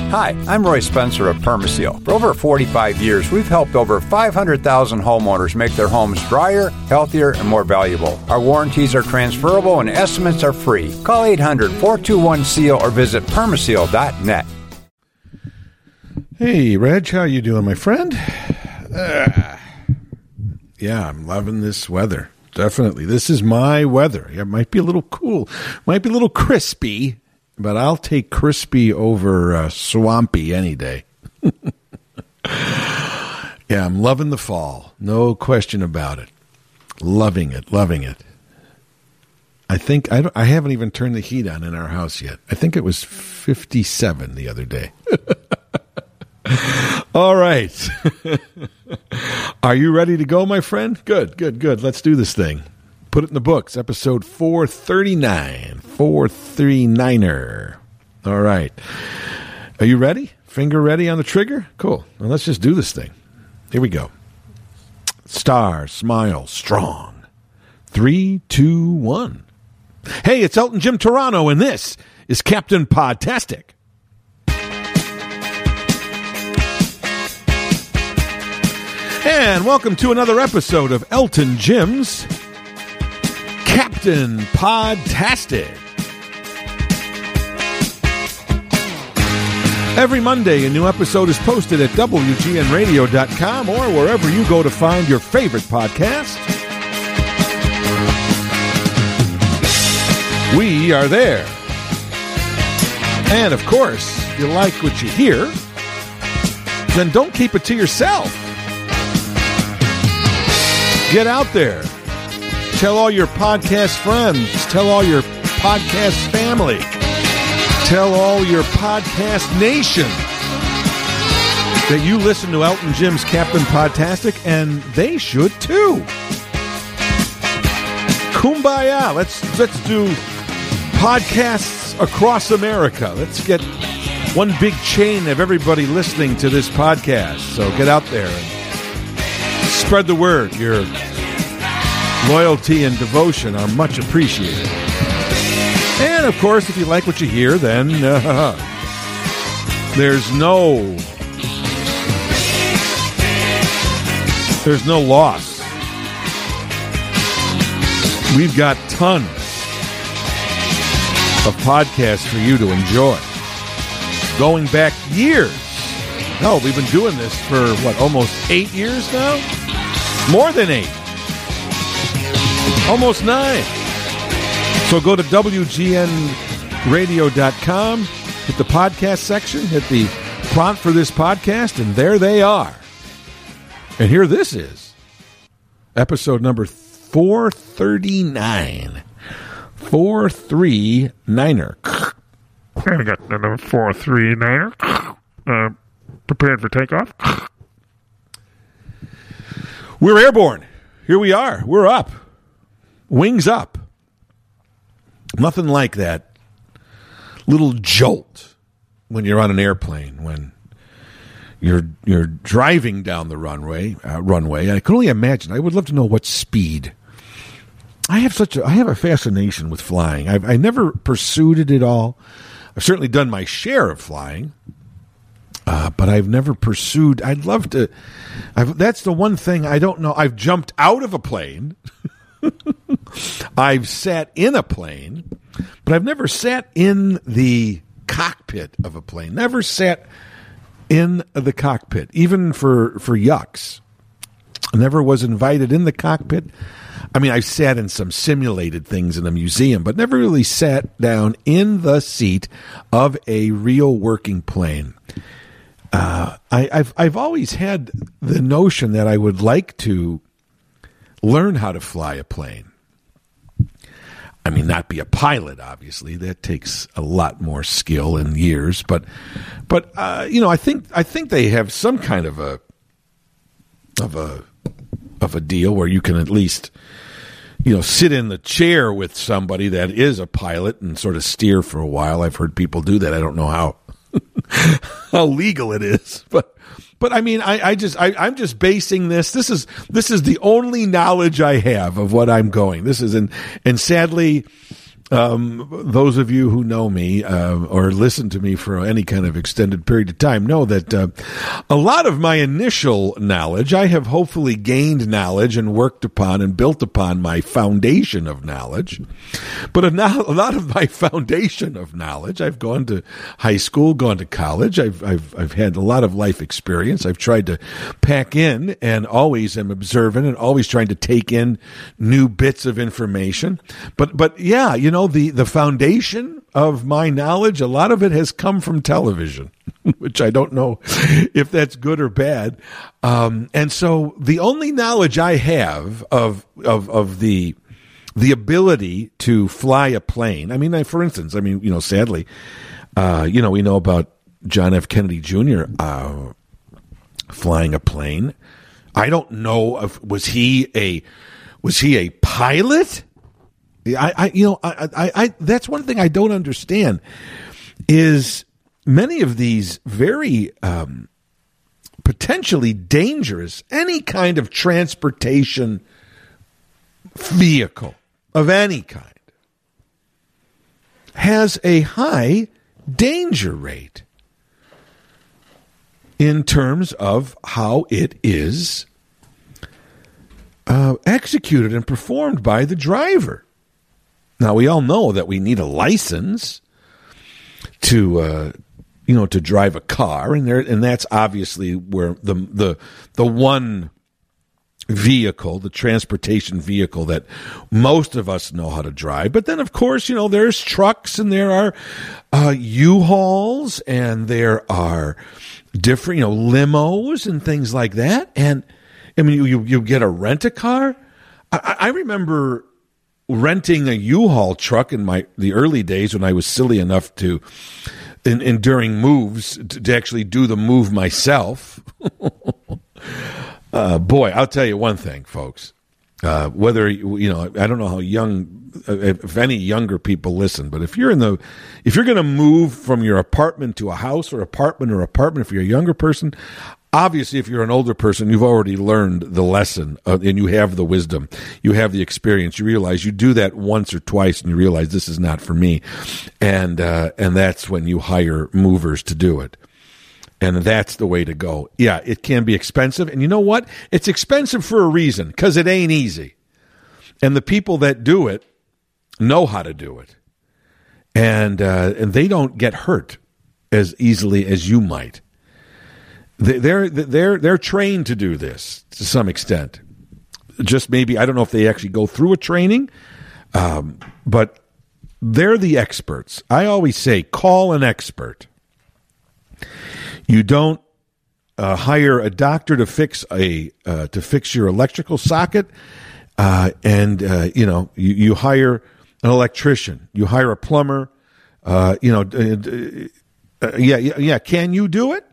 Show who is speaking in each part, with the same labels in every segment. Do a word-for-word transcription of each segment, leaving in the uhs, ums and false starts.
Speaker 1: Hi, I'm Roy Spencer of Permaseal. For over forty-five years, we've helped over five hundred thousand homeowners make their homes drier, healthier, and more valuable. Our warranties are transferable and estimates are free. Call eight hundred, four two one, S E A L or visit permaseal dot net.
Speaker 2: Hey, Reg, how you doing, my friend? Uh, yeah, I'm loving this weather. Definitely. This is my weather. It might be a little cool, might be a little crispy, but I'll take crispy over uh, swampy any day. Yeah, I'm loving the fall. No question about it. Loving it, loving it. I think, I, don't, I haven't even turned the heat on in our house yet. I think it was fifty-seven the other day. All right. Are you ready to go, my friend? Good, good, good. Let's do this thing. Put it in the books. Episode four thirty-nine. four thirty-niner. All right. Are you ready? Finger ready on the trigger? Cool. Well, let's just do this thing. Here we go. Star, smile, strong. Three, two, one. Hey, it's Elton Jim Turano, and this is Captain Podtastic. And welcome to another episode of Elton Jim's Captain Podtastic. Every Monday, a new episode is posted at W G N radio dot com or wherever you go to find your favorite podcast. We are there. And, of course, if you like what you hear, then don't keep it to yourself. Get out there. Tell all your podcast friends. Tell all your podcast family. Tell all your podcast nation that you listen to Elton Jim's Captain Podtastic, and they should too. Kumbaya. Let's let's do podcasts across America. Let's get one big chain of everybody listening to this podcast. So get out there and spread the word. Your loyalty and devotion are much appreciated. And, of course, if you like what you hear, then uh, there's no there's no loss. We've got tons of podcasts for you to enjoy. Going back years. No, we've been doing this for, what, almost eight years now? More than eight. Almost nine. So go to W G N radio dot com, hit the podcast section, hit the prompt for this podcast, and there they are. And here this is. Episode number four thirty-nine. four thirty-niner.
Speaker 3: I got the number four thirty-niner. Uh, prepared for takeoff.
Speaker 2: We're airborne. Here we are. We're up. Wings up. Nothing like that little jolt when you're on an airplane, when you're you're driving down the runway. Uh, runway. I can only imagine. I would love to know what speed. I have such a I have a fascination with flying. I've I never pursued it at all. I've certainly done my share of flying, uh, but I've never pursued. I'd love to. I've, that's the one thing I don't know. I've jumped out of a plane. I've sat in a plane, but I've never sat in the cockpit of a plane. Never sat in the cockpit, even for, for yucks. Never was invited in the cockpit. I mean, I've sat in some simulated things in a museum, but never really sat down in the seat of a real working plane. Uh, I, I've I've always had the notion that I would like to learn how to fly a plane. I mean, not be a pilot, obviously. That takes a lot more skill and years. But, but uh, you know, I think I think they have some kind of a of a of a deal where you can at least, you know, sit in the chair with somebody that is a pilot and sort of steer for a while. I've heard people do that. I don't know how how legal it is, but. But I mean, I, I just, I, I'm just basing this. This is, this is the only knowledge I have of what I'm going. This is, and, and sadly, Um, those of you who know me uh, or listen to me for any kind of extended period of time know that uh, a lot of my initial knowledge, I have hopefully gained knowledge and worked upon and built upon my foundation of knowledge. But a, no- a lot of my foundation of knowledge, I've gone to high school, gone to college. I've, I've, I've had a lot of life experience. I've tried to pack in and always am observant and always trying to take in new bits of information. But, but yeah, you know, the, the foundation of my knowledge, a lot of it has come from television, which I don't know if that's good or bad. Um, and so the only knowledge I have of, of, of the, the ability to fly a plane. I mean, I, for instance, I mean, you know, sadly, uh, you know, we know about John F. Kennedy Junior Uh, flying a plane. I don't know if, was he a, was he a pilot? I, I, you know, I, I, I, that's one thing I don't understand is many of these very um, potentially dangerous, any kind of transportation vehicle of any kind has a high danger rate in terms of how it is uh, executed and performed by the driver. Now, we all know that we need a license to, uh, you know, to drive a car, and there, and that's obviously where the the the one vehicle, the transportation vehicle that most of us know how to drive. But then, of course, you know, there's trucks, and there are uh, U-Hauls, and there are different, you know, limos and things like that. And I mean, you you, you get a rent-a-car. I, I remember renting a U-Haul truck in my the early days when I was silly enough to, in, in during moves, to, to actually do the move myself. uh, boy, I'll tell you one thing, folks. Uh, whether you know, I don't know how young, if any younger people listen, but if you're in the, if you're going to move from your apartment to a house or apartment or apartment, if you're a younger person. Obviously, if you're an older person, you've already learned the lesson uh, and you have the wisdom. You have the experience. You realize you do that once or twice and you realize this is not for me. And uh, and that's when you hire movers to do it. And that's the way to go. Yeah, it can be expensive. And you know what? It's expensive for a reason, because it ain't easy. And the people that do it know how to do it. And uh, and they don't get hurt as easily as you might. They're they're they're trained to do this to some extent. Just maybe, I don't know if they actually go through a training, um, but they're the experts. I always say, call an expert. You don't uh, hire a doctor to fix a uh, to fix your electrical socket, uh, and uh, you know you, you hire an electrician. You hire a plumber. Uh, you know, uh, uh, yeah, yeah, yeah. Can you do it?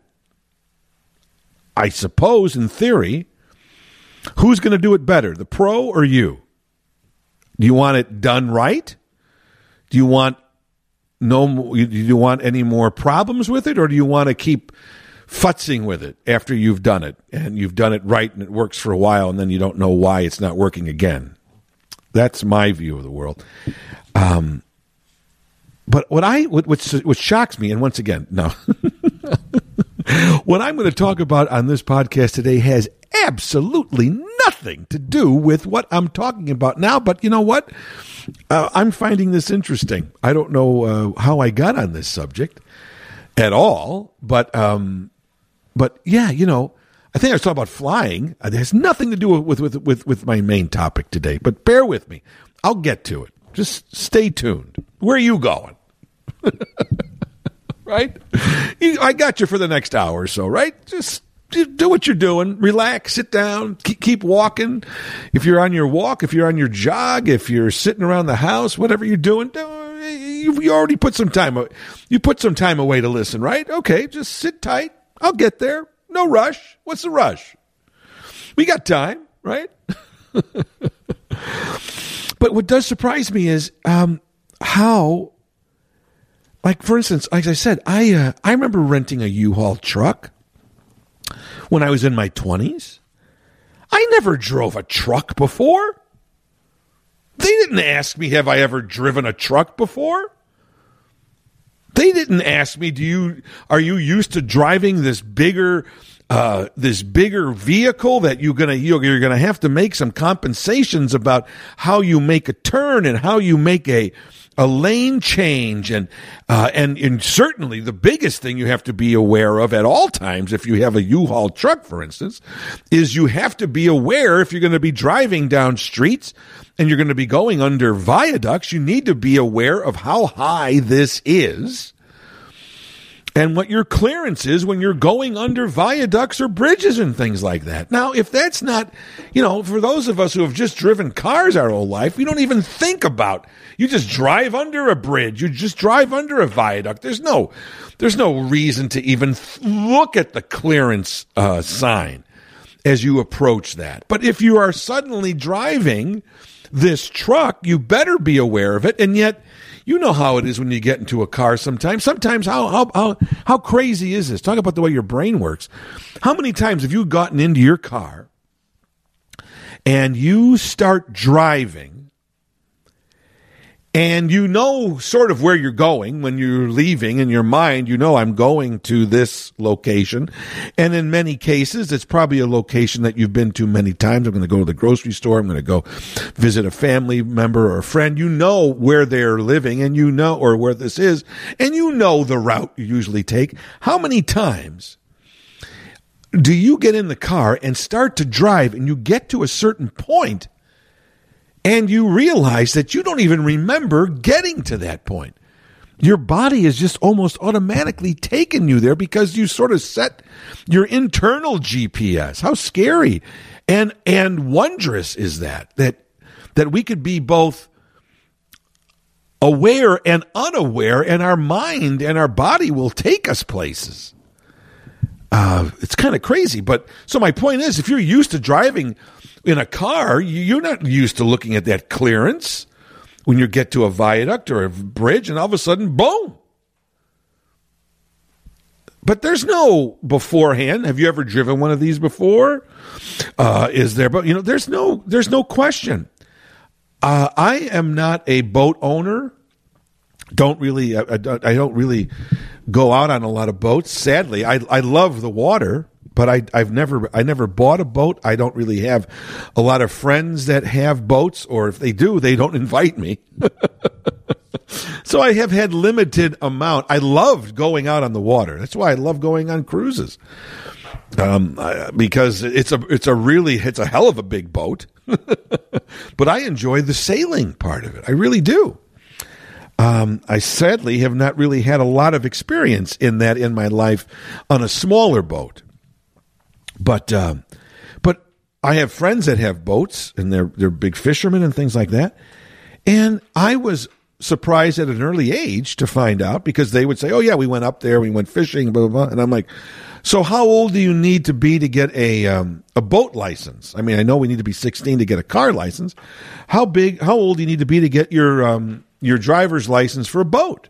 Speaker 2: I suppose, in theory. Who's going to do it better, the pro or you? Do you want it done right? Do you want no? Do you want any more problems with it, or do you want to keep futzing with it after you've done it and you've done it right and it works for a while, and then you don't know why it's not working again? That's my view of the world. Um, but what I what what, what shocks me, and once again, no. What I'm going to talk about on this podcast today has absolutely nothing to do with what I'm talking about now. But you know what? Uh, I'm finding this interesting. I don't know uh, how I got on this subject at all. But, um, but yeah, you know, I think I was talking about flying. It has nothing to do with, with, with, with my main topic today. But bear with me. I'll get to it. Just stay tuned. Where are you going? Right? You, I got you for the next hour or so, right? Just, just do what you're doing. Relax, sit down, keep, keep walking. If you're on your walk, if you're on your jog, if you're sitting around the house, whatever you're doing, you, you already put some time. You put some time away to listen, right? Okay, just sit tight. I'll get there. No rush. What's the rush? We got time, right? But what does surprise me is um, how. Like, for instance, like I said, I uh, I remember renting a U-Haul truck when I was in my twenties. I never drove a truck before. They didn't ask me, have I ever driven a truck before? They didn't ask me, do you are you used to driving this bigger uh, this bigger vehicle that you're gonna you're gonna have to make some compensations about how you make a turn and how you make a a lane change, and uh, and and certainly the biggest thing you have to be aware of at all times, if you have a U-Haul truck, for instance, is you have to be aware if you're going to be driving down streets and you're going to be going under viaducts, you need to be aware of how high this is and what your clearance is when you're going under viaducts or bridges and things like that. Now, if that's not, you know, for those of us who have just driven cars our whole life, we don't even think about, you just drive under a bridge, you just drive under a viaduct. There's no, there's no reason to even th- look at the clearance uh, sign as you approach that. But if you are suddenly driving this truck, you better be aware of it, and yet, you know how it is when you get into a car sometimes. Sometimes how, how how how crazy is this? Talk about the way your brain works. How many times have you gotten into your car and you start driving and you know sort of where you're going when you're leaving in your mind, you know, I'm going to this location. And in many cases, it's probably a location that you've been to many times. I'm going to go to the grocery store. I'm going to go visit a family member or a friend. You know where they're living and you know, or where this is, and you know the route you usually take. How many times do you get in the car and start to drive and you get to a certain point and you realize that you don't even remember getting to that point? Your body is just almost automatically taking you there because you sort of set your internal G P S. How scary and and wondrous is that, that that we could be both aware and unaware, and our mind and our body will take us places. Uh, it's kind of crazy. But so my point is, if you're used to driving in a car, you're not used to looking at that clearance when you get to a viaduct or a bridge, and all of a sudden, boom. But there's no beforehand. Have you ever driven one of these before? Uh, is there? But you know, there's no, there's no question. Uh, I am not a boat owner. Don't really, I, I don't really go out on a lot of boats. Sadly, I, I love the water. But I, I've never, I never bought a boat. I don't really have a lot of friends that have boats, or if they do, they don't invite me. So I have had limited amount. I loved going out on the water. That's why I love going on cruises, um, I, because it's a, it's a really, it's a hell of a big boat. But I enjoy the sailing part of it. I really do. Um, I sadly have not really had a lot of experience in that in my life on a smaller boat. But um, but I have friends that have boats, and they're they're big fishermen and things like that. And I was surprised at an early age to find out, because they would say, "Oh yeah, we went up there, we went fishing, blah blah blah." And I'm like, "So how old do you need to be to get a um, a boat license? I mean, I know we need to be sixteen to get a car license. How big? How old do you need to be to get your um, your driver's license for a boat?"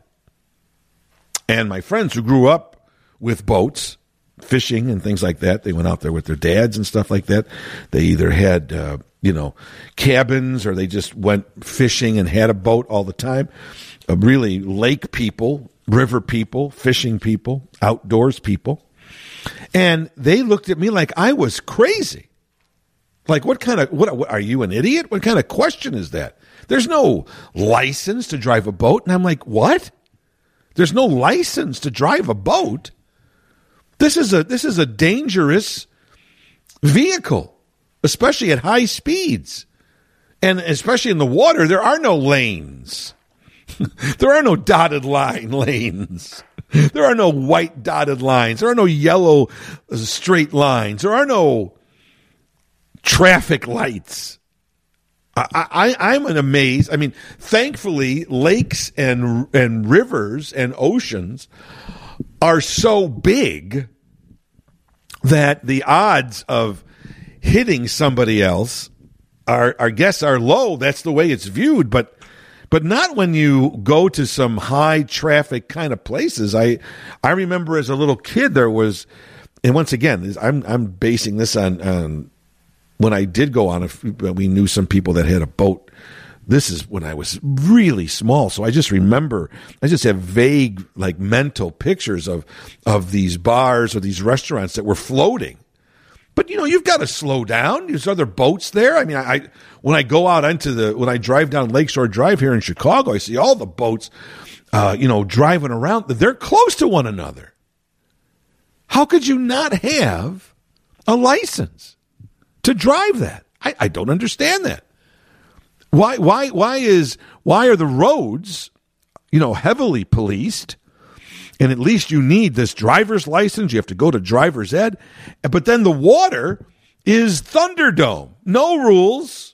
Speaker 2: And my friends who grew up with boats, fishing and things like that, they went out there with their dads and stuff like that. They either had, uh, you know, cabins, or they just went fishing and had a boat all the time. Uh, really lake people, river people, fishing people, outdoors people. And they looked at me like I was crazy. Like, what kind of, what, what are you, an idiot? What kind of question is that? There's no license to drive a boat. And I'm like, what? There's no license to drive a boat? This is a this is a dangerous vehicle, especially at high speeds. And especially in the water, there are no lanes. There are no dotted line lanes. There are no white dotted lines. There are no yellow straight lines. There are no traffic lights. I, I, I'm an amazed. I mean, thankfully, lakes and and rivers and oceans are so big that the odds of hitting somebody else are, I guess, are low. That's the way it's viewed, but but not when you go to some high traffic kind of places. I I remember as a little kid there was, and once again, I'm I'm basing this on, on when I did go on. A, we knew some people that had a boat this is when I was really small. So I just remember, I just have vague, like mental pictures of, of these bars or these restaurants that were floating. But, you know, you've got to slow down. There's other boats there. I mean, I, I when I go out into the, when I drive down Lakeshore Drive here in Chicago, I see all the boats, uh, you know, driving around. They're close to one another. How could you not have a license to drive that? I, I don't understand that. Why, why, why is, why are the roads, you know, heavily policed? And at least you need this driver's license. You have to go to driver's ed. But then the water is Thunderdome. No rules.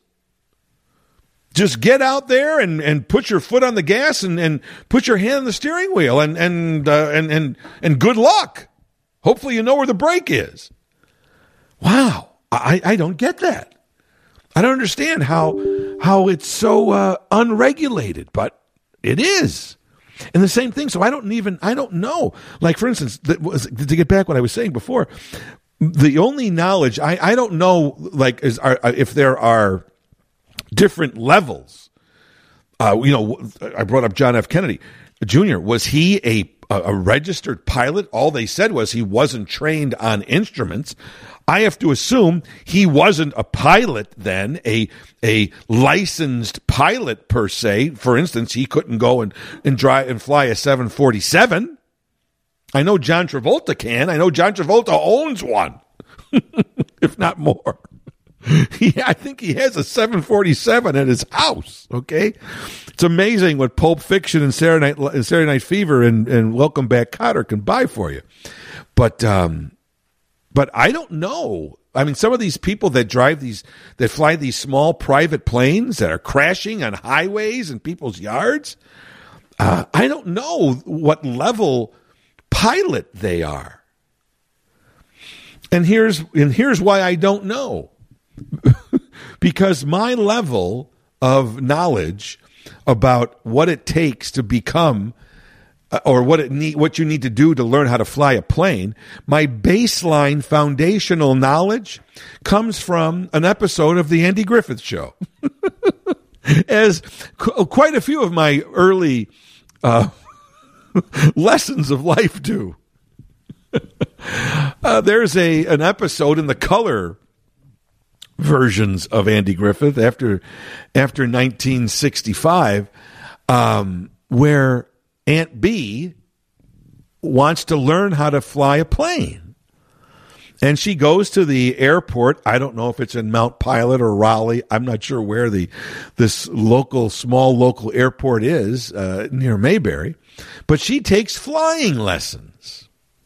Speaker 2: Just get out there and, and put your foot on the gas and, and put your hand on the steering wheel and and, uh, and and and good luck. Hopefully you know where the brake is. Wow. I, I don't get that. I don't understand how how it's so uh, unregulated, but it is. And the same thing. So I don't even, I don't know. Like, for instance, that was, to get back what I was saying before, the only knowledge, I, I don't know, like, is are, if there are different levels. Uh, you know, I brought up John F. Kennedy Junior Was he a, a registered pilot? All they said was he wasn't trained on instruments. I have to assume he wasn't a pilot then, a a licensed pilot per se. For instance, he couldn't go and, and drive and fly a seven forty-seven. I know John Travolta can. I know John Travolta owns one, if not more. He, I think he has a seven forty-seven at his house, okay? It's amazing what Pulp Fiction and Saturday Night, Saturday Night Fever and, and Welcome Back Kotter can buy for you. But... um But I don't know. I mean, some of these people that drive these, that fly these small private planes that are crashing on highways and people's yards, uh, I don't know what level pilot they are. And here's and here's why I don't know. Because my level of knowledge about what it takes to become or what it need, what you need to do to learn how to fly a plane, my baseline foundational knowledge comes from an episode of the Andy Griffith Show. As qu- quite a few of my early uh, lessons of life do. uh, there's a an episode in the color versions of Andy Griffith after after nineteen sixty-five, um, where Aunt B wants to learn how to fly a plane. And she goes to the airport. I don't know if it's in Mount Pilot or Raleigh. I'm not sure where the this local, small local airport is uh, near Mayberry. But she takes flying lessons.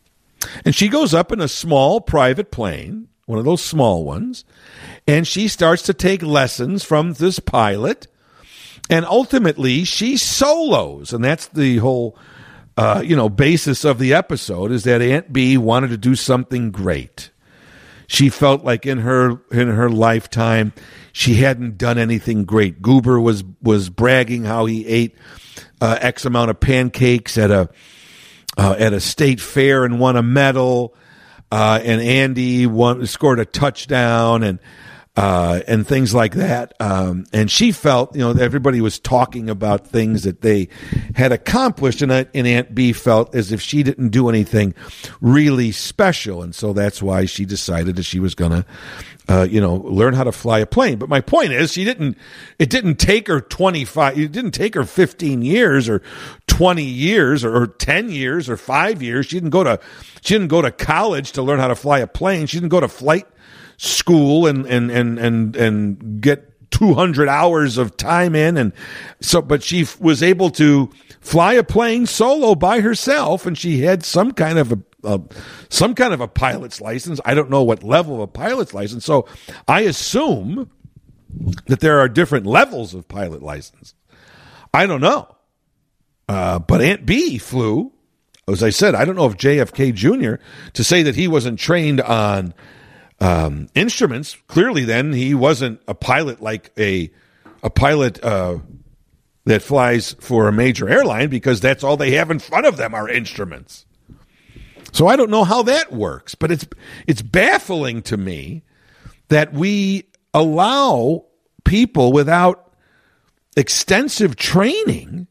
Speaker 2: And she goes up in a small private plane, one of those small ones, and she starts to take lessons from this pilot. And ultimately, she solos, and that's the whole, uh, you know, basis of the episode, is that Aunt B wanted to do something great. She felt like in her in her lifetime, she hadn't done anything great. Goober was was bragging how he ate uh, X amount of pancakes at a uh, at a state fair and won a medal, uh, and Andy won, scored a touchdown, and. Uh, and things like that. Um, and she felt, you know, everybody was talking about things that they had accomplished, and, and Aunt B felt as if she didn't do anything really special. And so that's why she decided that she was going to, uh, you know, learn how to fly a plane. But my point is, she didn't, it didn't take her twenty-five, it didn't take her fifteen years or twenty years or, or ten years or five years. She didn't go to, she didn't go to college to learn how to fly a plane. She didn't go to flight school and and and and and get two hundred hours of time in, and so but she f- was able to fly a plane solo by herself, and she had some kind of a, a some kind of a pilot's license. I don't know what level of a pilot's license, so I assume that there are different levels of pilot license. I don't know, uh, but Aunt B flew. As I said, I don't know if J F K Junior to say that he wasn't trained on Um, instruments. Clearly, then he wasn't a pilot like a a pilot uh, that flies for a major airline, because that's all they have in front of them are instruments. So I don't know how that works, but it's it's baffling to me that we allow people without extensive training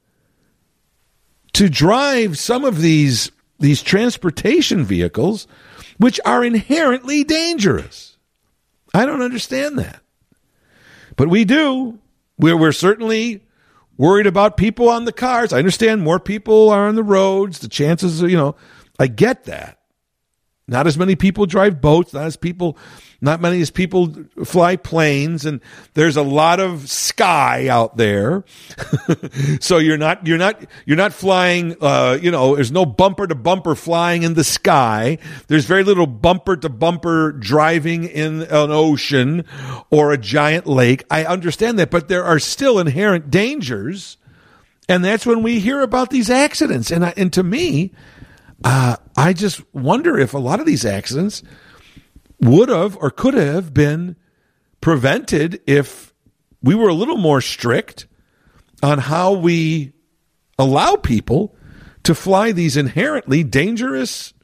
Speaker 2: to drive some of these these transportation vehicles, which are inherently dangerous. I don't understand that. But we do. We're, we're certainly worried about people on the cars. I understand more people are on the roads. The chances, are, you know, I get that. Not as many people drive boats, not as people, not many as people fly planes, and there's a lot of sky out there. So you're not you're not you're not flying. Uh, you know, there's no bumper to bumper flying in the sky. There's very little bumper to bumper driving in an ocean or a giant lake. I understand that, but there are still inherent dangers, and that's when we hear about these accidents. And I, and to me. Uh, I just wonder if a lot of these accidents would have or could have been prevented if we were a little more strict on how we allow people to fly these inherently dangerous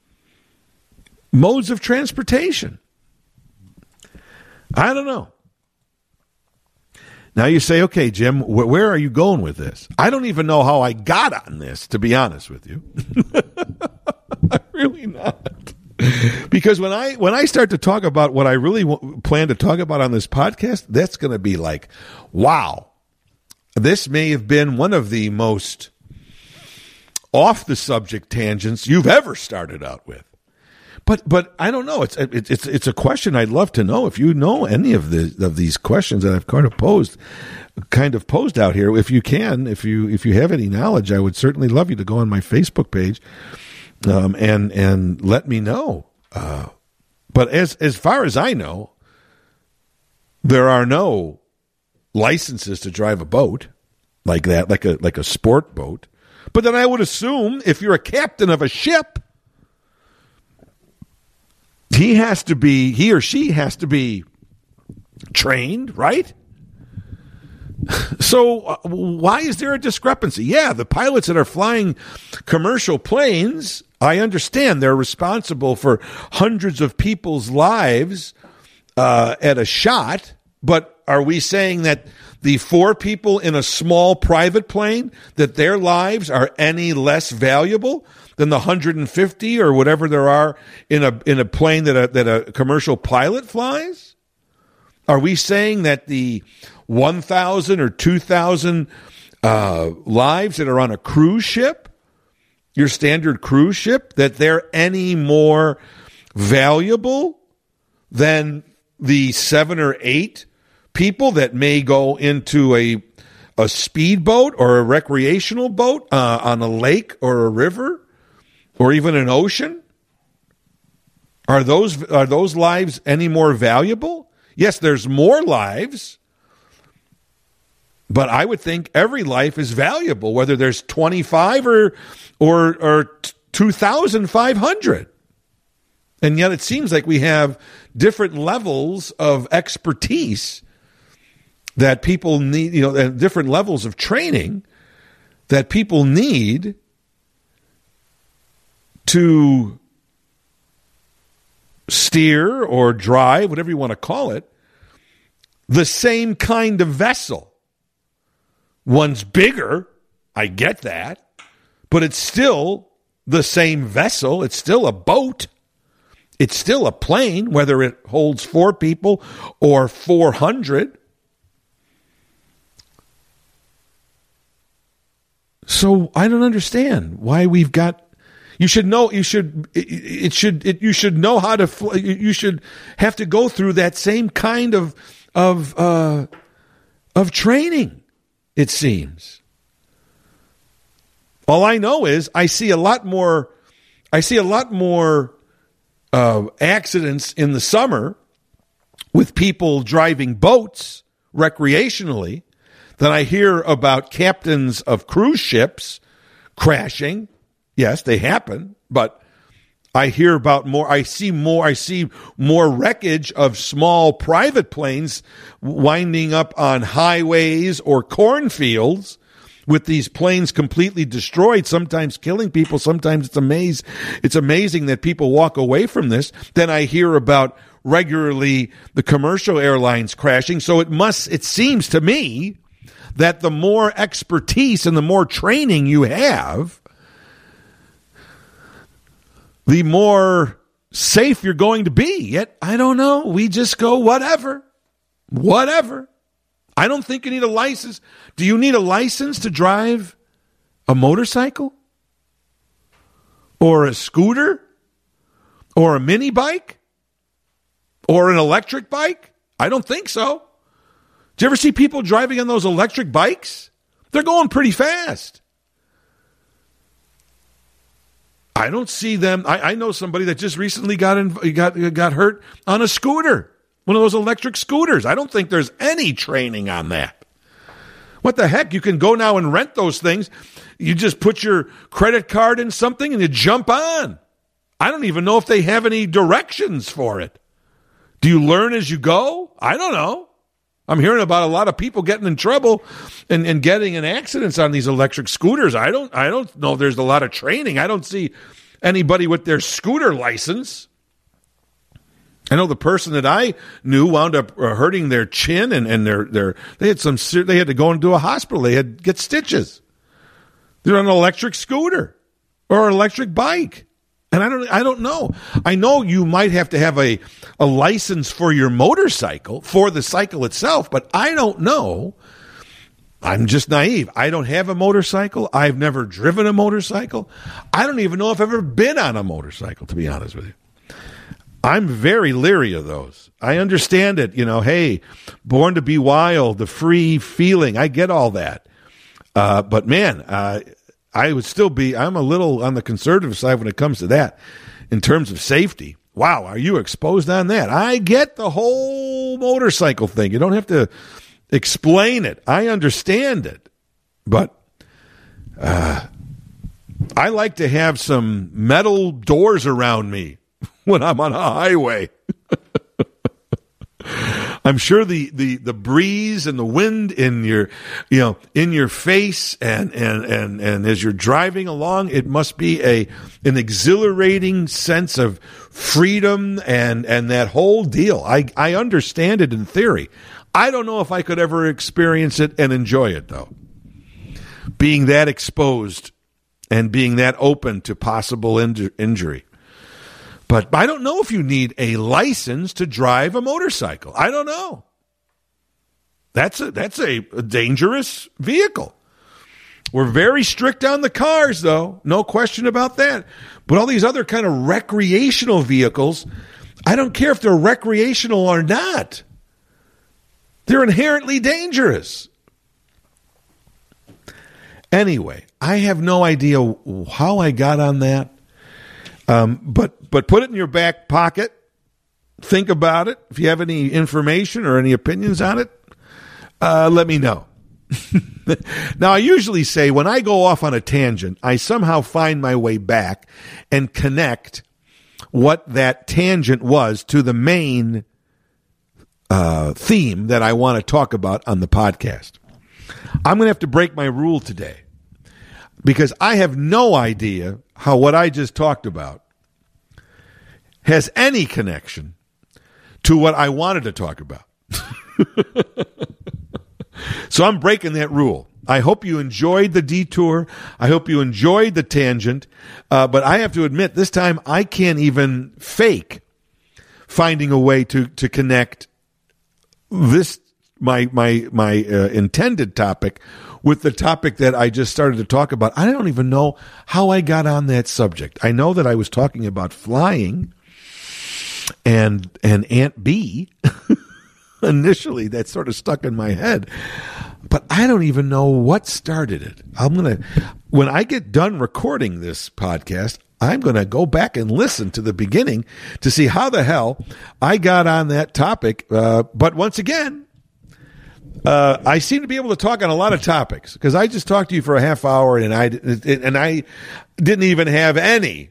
Speaker 2: modes of transportation. I don't know. Now you say, okay, Jim, wh- where are you going with this? I don't even know how I got on this, to be honest with you. I'm really not. Because when I when I start to talk about what I really w- plan to talk about on this podcast, that's going to be like, wow, this may have been one of the most off-the-subject tangents you've ever started out with. But but I don't know. It's it's it's a question I'd love to know. If you know any of the of these questions that I've kind of posed, kind of posed out here, if you can, if you if you have any knowledge, I would certainly love you to go on my Facebook page, um, and and let me know. Uh, but as as far as I know, there are no licenses to drive a boat like that, like a like a sport boat. But then I would assume if you're a captain of a ship, He has to be, he or she has to be trained, right? So uh, why is there a discrepancy? Yeah, the pilots that are flying commercial planes, I understand they're responsible for hundreds of people's lives uh, at a shot, but are we saying that the four people in a small private plane, that their lives are any less valuable than the one hundred fifty or whatever there are in a in a plane that a, that a commercial pilot flies? Are we saying that the one thousand or two thousand uh, lives that are on a cruise ship, your standard cruise ship, that they're any more valuable than the seven or eight people that may go into a a speedboat or a recreational boat uh, on a lake or a river? Or even an ocean? Are those are those lives any more valuable? Yes, there's more lives, but I would think every life is valuable, whether there's twenty-five or or or two thousand five hundred. And yet it seems like we have different levels of expertise that people need, you know, and different levels of training that people need to steer or drive, whatever you want to call it, the same kind of vessel. One's bigger, I get that, but it's still the same vessel. It's still a boat. It's still a plane, whether it holds four people or four hundred. So I don't understand why we've got. You should know. You should. It, it should. It, you should know how to. Fl- you should have to go through that same kind of of uh, of training. It seems. All I know is I see a lot more. I see a lot more uh, accidents in the summer with people driving boats recreationally than I hear about captains of cruise ships crashing. Yes, they happen, but I hear about more. I see more. I see more wreckage of small private planes winding up on highways or cornfields with these planes completely destroyed, sometimes killing people. Sometimes it's amaz- It's amazing that people walk away from this. Then I hear about regularly the commercial airlines crashing. So it must. It seems to me that the more expertise and the more training you have, the more safe you're going to be. Yet, I don't know. We just go, whatever. Whatever. I don't think you need a license. Do you need a license to drive a motorcycle? Or a scooter? Or a mini bike? Or an electric bike? I don't think so. Do you ever see people driving on those electric bikes? They're going pretty fast. I don't see them. I, I know somebody that just recently got in, got got hurt on a scooter, one of those electric scooters. I don't think there's any training on that. What the heck? You can go now and rent those things. You just put your credit card in something and you jump on. I don't even know if they have any directions for it. Do you learn as you go? I don't know. I'm hearing about a lot of people getting in trouble and, and getting in accidents on these electric scooters. I don't I don't know if there's a lot of training. I don't see anybody with their scooter license. I know the person that I knew wound up hurting their chin and, and their, their they had some they had to go into a hospital. They had to get stitches. They're on an electric scooter or an electric bike. And I don't I don't know. I know you might have to have a, a license for your motorcycle, for the cycle itself, but I don't know. I'm just naive. I don't have a motorcycle. I've never driven a motorcycle. I don't even know if I've ever been on a motorcycle, to be honest with you. I'm very leery of those. I understand it. You know, hey, born to be wild, the free feeling. I get all that. Uh, but, man, uh I would still be, I'm a little on the conservative side when it comes to that in terms of safety. Wow, are you exposed on that? I get the whole motorcycle thing. You don't have to explain it. I understand it. But uh, I like to have some metal doors around me when I'm on a highway. I'm sure the, the, the breeze and the wind in your, you know, in your face and, and, and, and as you're driving along, it must be a, an exhilarating sense of freedom and, and that whole deal. I, I understand it in theory. I don't know if I could ever experience it and enjoy it though. Being that exposed and being that open to possible inju- injury. But I don't know if you need a license to drive a motorcycle. I don't know. That's a, that's a, a dangerous vehicle. We're very strict on the cars, though. No question about that. But all these other kind of recreational vehicles, I don't care if they're recreational or not. They're inherently dangerous. Anyway, I have no idea how I got on that. Um, but but put it in your back pocket. Think about it. If you have any information or any opinions on it, uh, let me know. Now, I usually say when I go off on a tangent, I somehow find my way back and connect what that tangent was to the main uh, theme that I want to talk about on the podcast. I'm going to have to break my rule today because I have no idea how what I just talked about has any connection to what I wanted to talk about. So I'm breaking that rule. I hope you enjoyed the detour. I hope you enjoyed the tangent. Uh, but I have to admit, this time I can't even fake finding a way to, to connect this, my, my, my uh, intended topic with the topic that I just started to talk about. I don't even know how I got on that subject. I know that I was talking about flying and, and Aunt Bee. Initially, that sort of stuck in my head, but I don't even know what started it. I'm going to, when I get done recording this podcast, I'm going to go back and listen to the beginning to see how the hell I got on that topic. Uh, but once again, uh, I seem to be able to talk on a lot of topics because I just talked to you for a half hour and I, and I didn't even have any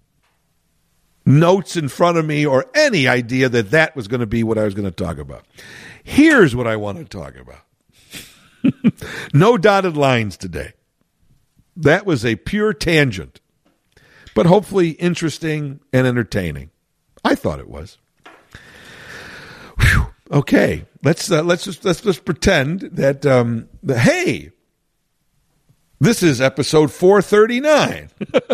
Speaker 2: notes in front of me or any idea that that was going to be what I was going to talk about. Here's what I want to talk about. No dotted lines today. That was a pure tangent, but hopefully interesting and entertaining. I thought it was. Whew. Okay, let's uh, let's just let's just pretend that um, the, hey, this is episode four thirty-nine.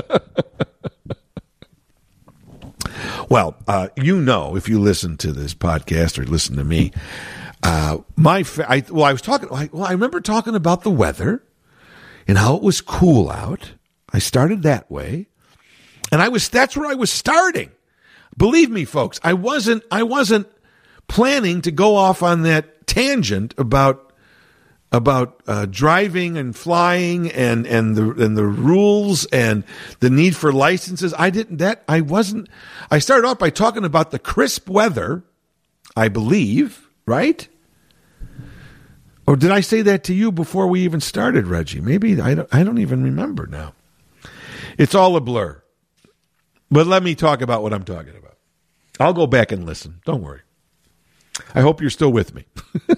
Speaker 2: Well, uh, you know, if you listen to this podcast or listen to me, uh, my fa- I, well, I was talking. I, well, I remember talking about the weather and how it was cool out. I started that way, and I was that's where I was starting. Believe me, folks, I wasn't. I wasn't. planning to go off on that tangent about about uh, driving and flying and and the and the rules and the need for licenses. I didn't that I wasn't. I started off by talking about the crisp weather, I believe, right? Or did I say that to you before we even started, Reggie? Maybe I don't. I don't even remember now. It's all a blur. But let me talk about what I'm talking about. I'll go back and listen. Don't worry. I hope you're still with me.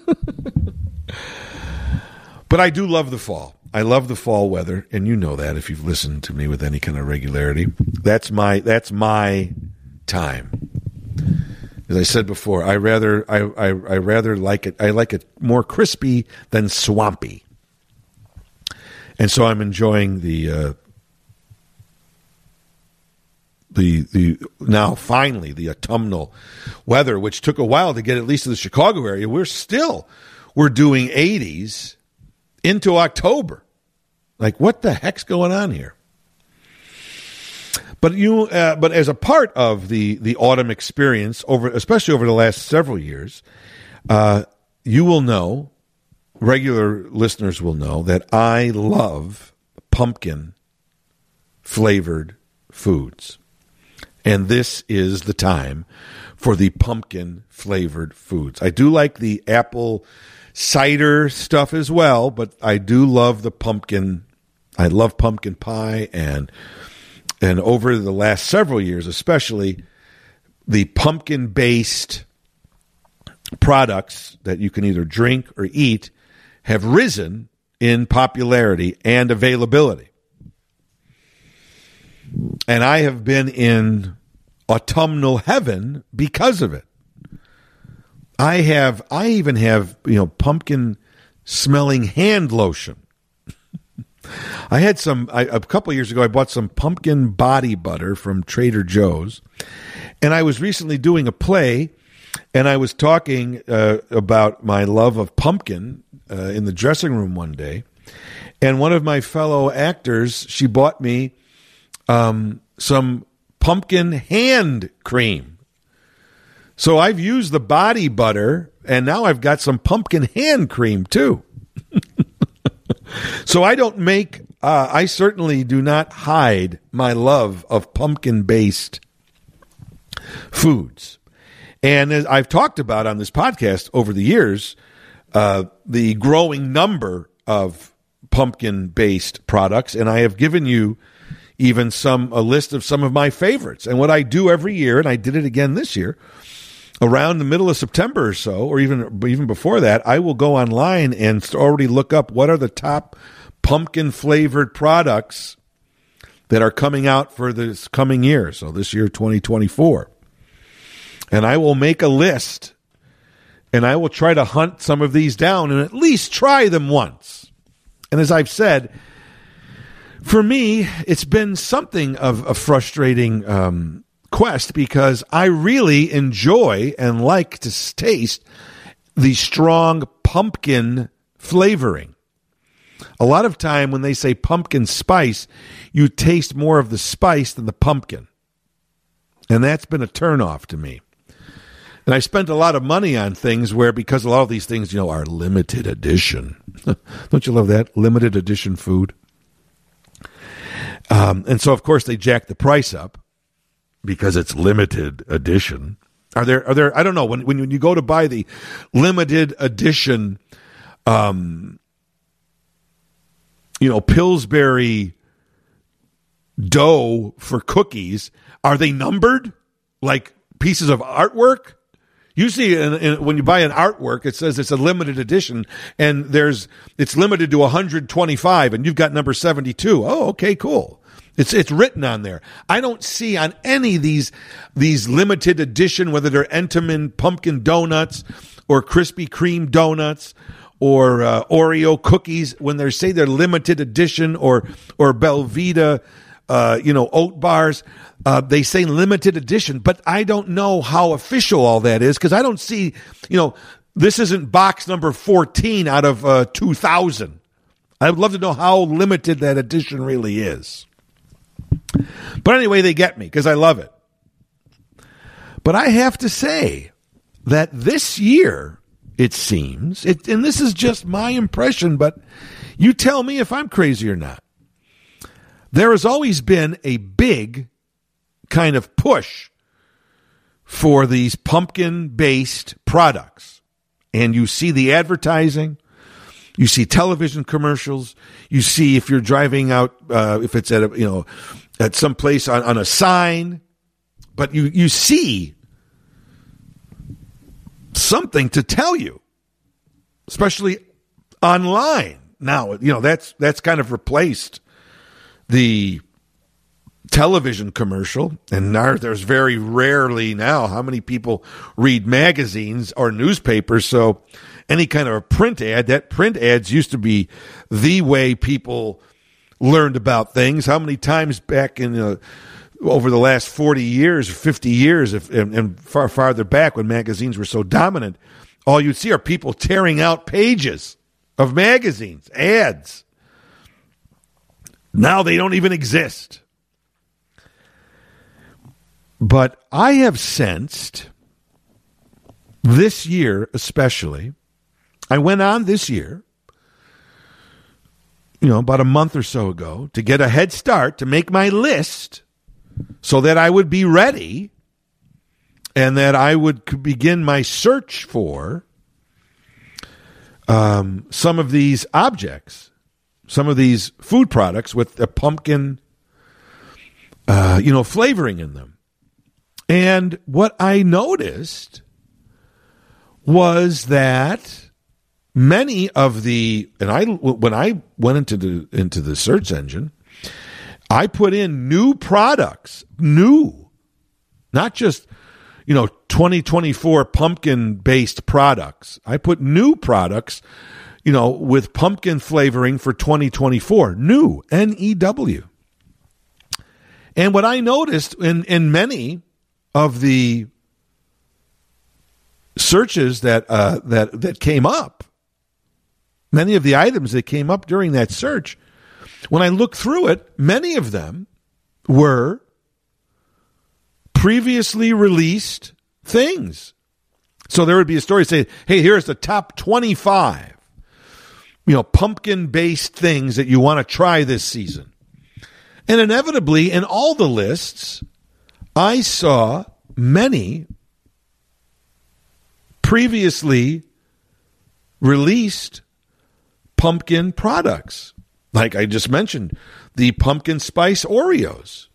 Speaker 2: But I do love the fall. I love the fall weather, and you know that if you've listened to me with any kind of regularity. That's my that's my time. As I said before, I rather I, I, I rather like it I like it more crispy than swampy. And so I'm enjoying the uh, The the now finally the autumnal weather, which took a while to get at least to the Chicago area. We're still we're doing eighties into October. Like, what the heck's going on here? But you uh, but as a part of the the autumn experience, over especially over the last several years, uh, you will know, regular listeners will know that I love pumpkin flavored foods. And this is the time for the pumpkin-flavored foods. I do like the apple cider stuff as well, but I do love the pumpkin. I love pumpkin pie, and and over the last several years, especially, the pumpkin-based products that you can either drink or eat have risen in popularity and availability. And I have been in autumnal heaven because of it. I have, I even have, you know, pumpkin smelling hand lotion. I had some, I, a couple of years ago, I bought some pumpkin body butter from Trader Joe's. And I was recently doing a play, and I was talking uh, about my love of pumpkin uh, in the dressing room one day. And one of my fellow actors, she bought me Um, some pumpkin hand cream. So I've used the body butter, and now I've got some pumpkin hand cream too. So I don't make, uh, I certainly do not hide my love of pumpkin-based foods. And as I've talked about on this podcast over the years, uh, the growing number of pumpkin-based products, and I have given you even some a list of some of my favorites. And what I do every year, and I did it again this year, around the middle of September or so, or even even before that, I will go online and already look up what are the top pumpkin-flavored products that are coming out for this coming year, so this year, twenty twenty-four. And I will make a list, and I will try to hunt some of these down and at least try them once. And as I've said, for me, it's been something of a frustrating um, quest because I really enjoy and like to taste the strong pumpkin flavoring. A lot of time when they say pumpkin spice, you taste more of the spice than the pumpkin. And that's been a turnoff to me. And I spent a lot of money on things where, because a lot of these things, you know, are limited edition. Don't you love that? Limited edition food. Um, and so, of course, they jack the price up because it's limited edition. Are there? Are there? I don't know. When when you go to buy the limited edition, um, you know, Pillsbury dough for cookies, are they numbered like pieces of artwork? Usually, in, in, when you buy an artwork, it says it's a limited edition, and there's it's limited to one hundred twenty-five, and you've got number seventy-two. Oh, okay, cool. It's it's written on there. I don't see on any of these these limited edition, whether they're Entenmann pumpkin donuts or Krispy Kreme donuts or uh, Oreo cookies, when they say they're limited edition, or or Belvita, uh, you know, oat bars, uh, they say limited edition. But I don't know how official all that is, because I don't see, you know, this isn't box number fourteen out of uh, two thousand. I would love to know how limited that edition really is. But anyway, they get me because I love it. But I have to say that this year, it seems, it, and this is just my impression, but you tell me if I'm crazy or not, there has always been a big kind of push for these pumpkin-based products. And you see the advertising, you see television commercials, you see if you're driving out, uh, if it's at a, you know, at some place on, on a sign, but you, you see something to tell you, especially online. Now, you know, that's that's kind of replaced the television commercial, and now there's very rarely now how many people read magazines or newspapers, so any kind of a print ad, that print ads used to be the way people learned about things. How many times back in uh, over the last forty years, fifty years, if, and, and far farther back when magazines were so dominant, all you'd see are people tearing out pages of magazines, ads. Now they don't even exist. But I have sensed this year especially, I went on this year, you know, about a month or so ago, to get a head start, to make my list so that I would be ready and that I would begin my search for um, some of these objects, some of these food products with a pumpkin, uh, you know, flavoring in them. And what I noticed was that many of the, and I, when I went into the into the search engine, I put in new products, new, not just, you know, twenty twenty-four pumpkin-based products. I put new products, you know, with pumpkin flavoring for twenty twenty-four, new, N E W. And what I noticed in, in many of the searches that uh, that that came up, many of the items that came up during that search, when I looked through it, many of them were previously released things. So there would be a story saying, hey, here's the top twenty-five, you know, pumpkin-based things that you want to try this season. And inevitably, in all the lists, I saw many previously released pumpkin products. Like I just mentioned, the pumpkin spice Oreos.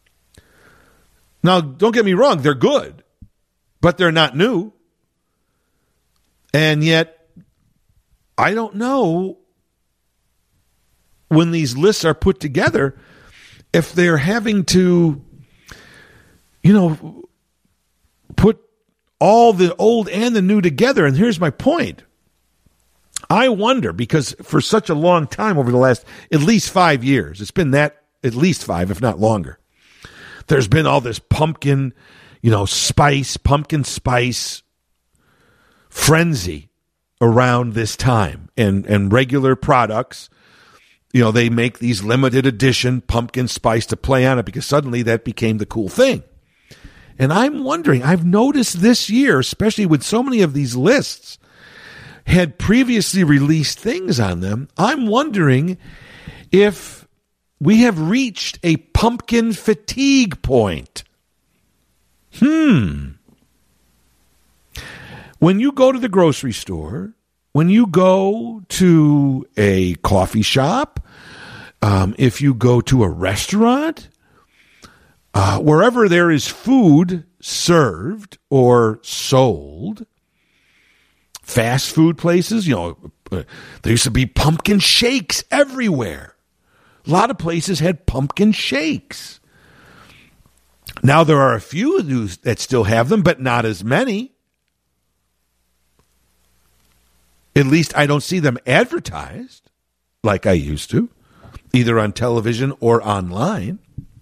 Speaker 2: Now, don't get me wrong, they're good, but they're not new. And yet, I don't know when these lists are put together if they're having to, you know, put all the old and the new together. And here's my point. I wonder, because for such a long time, over the last at least five years, it's been that at least five, if not longer, there's been all this pumpkin, you know, spice, pumpkin spice frenzy around this time, and, and regular products, you know, they make these limited edition pumpkin spice to play on it because suddenly that became the cool thing. And I'm wondering, I've noticed this year, especially with so many of these lists had previously released things on them, I'm wondering if we have reached a pumpkin fatigue point. Hmm. When you go to the grocery store, when you go to a coffee shop, um, if you go to a restaurant, uh, wherever there is food served or sold, fast food places, you know, uh, there used to be pumpkin shakes everywhere. A lot of places had pumpkin shakes. Now there are a few that still have them, but not as many. At least I don't see them advertised like I used to, either on television or online.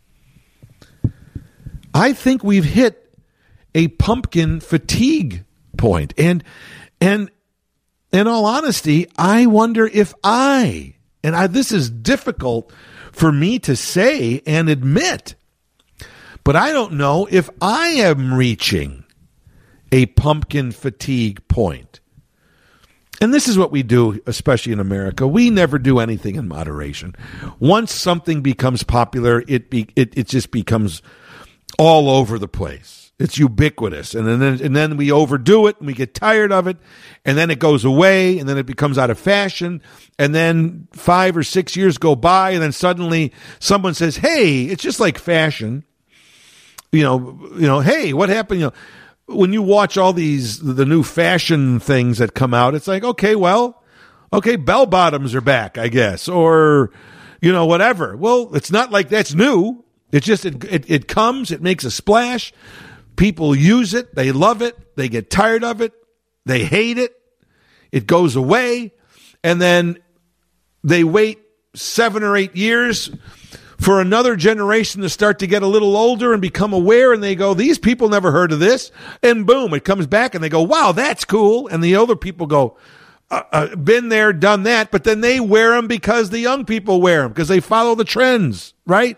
Speaker 2: I think we've hit a pumpkin fatigue point. And and in all honesty, I wonder if I, and I, this is difficult for me to say and admit, but I don't know if I am reaching a pumpkin fatigue point. And this is what we do, especially in America. We never do anything in moderation. Once something becomes popular, it be, it, it just becomes all over the place. It's ubiquitous. And then, and then we overdo it, and we get tired of it, and then it goes away, and then it becomes out of fashion, and then five or six years go by, and then suddenly someone says, hey, it's just like fashion. You know, you know, hey, what happened? You know, when you watch all these, the new fashion things that come out, it's like, okay, well, okay, bell bottoms are back, I guess, or, you know, whatever. Well, it's not like that's new. It's just, it, it, it comes, it makes a splash. People use it. They love it. They get tired of it. They hate it. It goes away. And then they wait seven or eight years for another generation to start to get a little older and become aware, and they go, these people never heard of this, and boom, it comes back, and they go, wow, that's cool, and the older people go, uh, uh, been there, done that, but then they wear them because the young people wear them, because they follow the trends, right?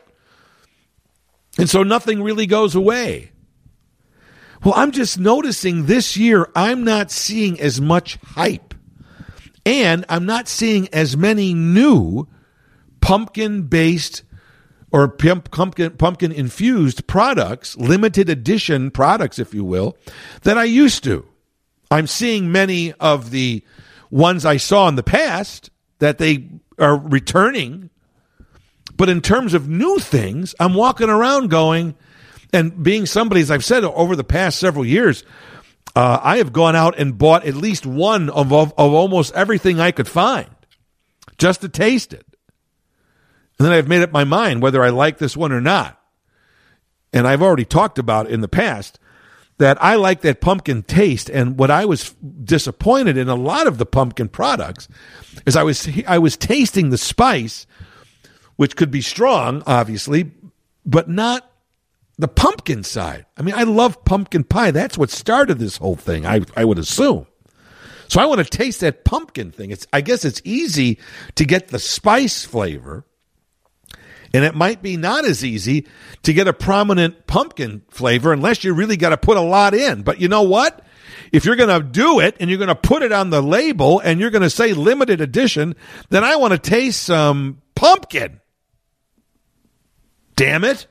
Speaker 2: And so nothing really goes away. Well, I'm just noticing this year I'm not seeing as much hype, and I'm not seeing as many new pumpkin-based or pumpkin pumpkin infused products, limited edition products, if you will, that I used to. I'm seeing many of the ones I saw in the past that they are returning. But in terms of new things, I'm walking around going, and being somebody, as I've said over the past several years, uh, I have gone out and bought at least one of, of, of almost everything I could find just to taste it. And then I've made up my mind whether I like this one or not. And I've already talked about in the past that I like that pumpkin taste. And what I was disappointed in a lot of the pumpkin products is I was I was tasting the spice, which could be strong, obviously, but not the pumpkin side. I mean, I love pumpkin pie. That's what started this whole thing, I, I would assume. So I want to taste that pumpkin thing. It's I guess it's easy to get the spice flavor. And it might be not as easy to get a prominent pumpkin flavor unless you really got to put a lot in. But you know what? If you're going to do it and you're going to put it on the label and you're going to say limited edition, then I want to taste some pumpkin. Damn it.